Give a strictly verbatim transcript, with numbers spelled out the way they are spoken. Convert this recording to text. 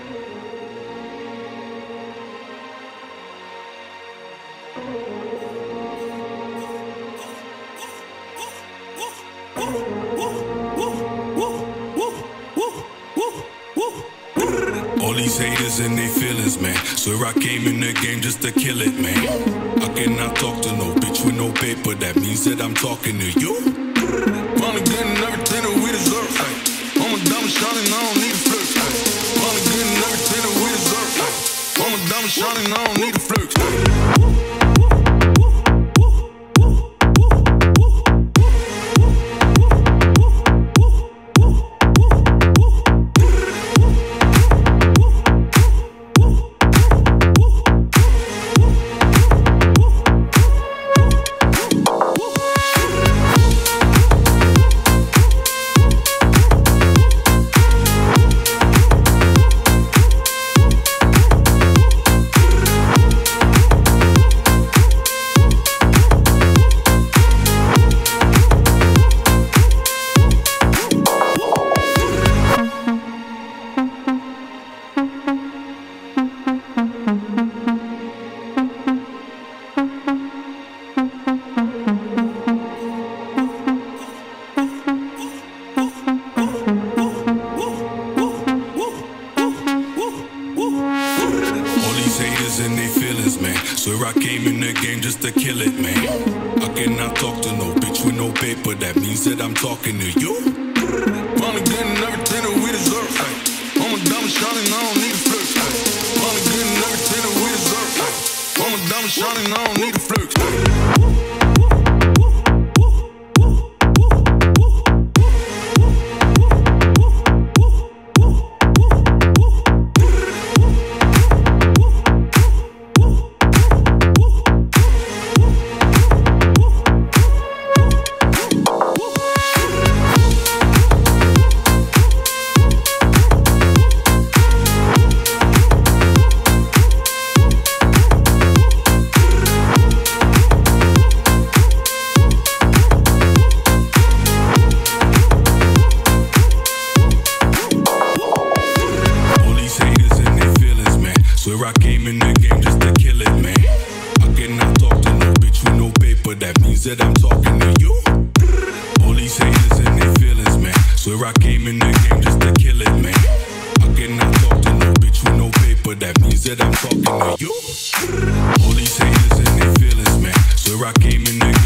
All these haters and their feelings, man. Swear I came in the game just to kill it, man. I cannot talk to no bitch with no paper. That means that I'm talking to you. Probably getting everything that we deserve. Ay. I'm a diamond shining, I don't need a flirt. Ay. Probably getting everything that we deserve. Ay. I'm a diamond shining, I don't need a flirt. Ay. And they feelings, man. Swear I came in the game just to kill it, man. I cannot talk to no bitch with no paper. That means that I'm talking to you. Probably getting everything that we deserve. Ay. I'm a diamond shining, I don't need a flirt. Ay. Probably getting everything that we deserve. Ay. I'm a diamond shining, I don't need a flirt. Ay. Swear I came in the game just to kill it, man. I cannot talk to no bitch with no paper. That means that I'm talking to you. All these haters and their feelings, man. Swear I came in the game just to kill it, man. I cannot talk to no bitch with no paper. That means that I'm talking to you. All these haters and their feelings, man. Swear I came in the game